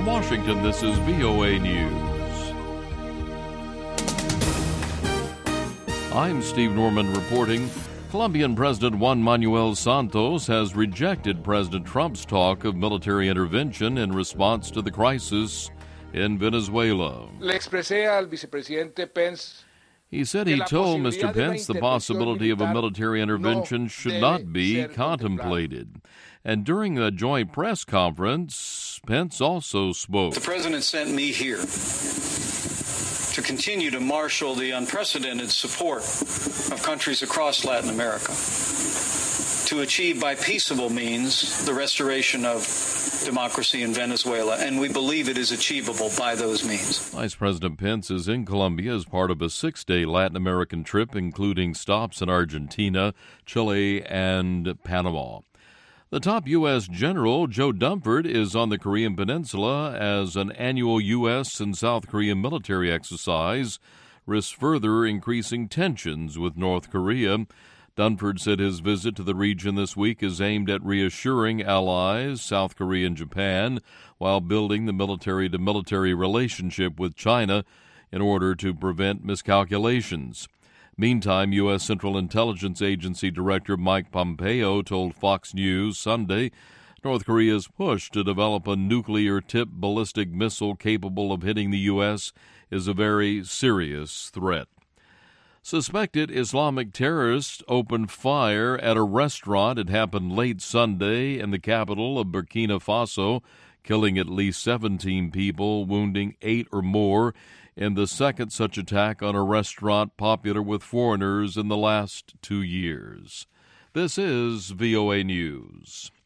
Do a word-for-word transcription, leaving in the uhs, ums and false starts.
Washington, this is V O A News. I'm Steve Norman reporting. Colombian President Juan Manuel Santos has rejected President Trump's talk of military intervention in response to the crisis in Venezuela. Le expresé al vicepresidente Pence. He said he told Mister Pence the possibility of a military intervention should not be contemplated. And during a joint press conference, Pence also spoke. The president sent me here to continue to marshal the unprecedented support of countries across Latin America to achieve by peaceable means the restoration of democracy in Venezuela, and we believe it is achievable by those means. Vice President Pence is in Colombia as part of a six-day Latin American trip, including stops in Argentina, Chile, and Panama. The top U S general, Joe Dunford, is on the Korean Peninsula as an annual U S and South Korean military exercise risks further increasing tensions with North Korea. Dunford said his visit to the region this week is aimed at reassuring allies, South Korea and Japan, while building the military-to-military relationship with China in order to prevent miscalculations. Meantime, U S. Central Intelligence Agency Director Mike Pompeo told Fox News Sunday North Korea's push to develop a nuclear-tipped ballistic missile capable of hitting the U S is a very serious threat. Suspected Islamic terrorists opened fire at a restaurant. It happened late Sunday in the capital of Burkina Faso, killing at least seventeen people, wounding eight or more, in the second such attack on a restaurant popular with foreigners in the last two years. This is V O A News.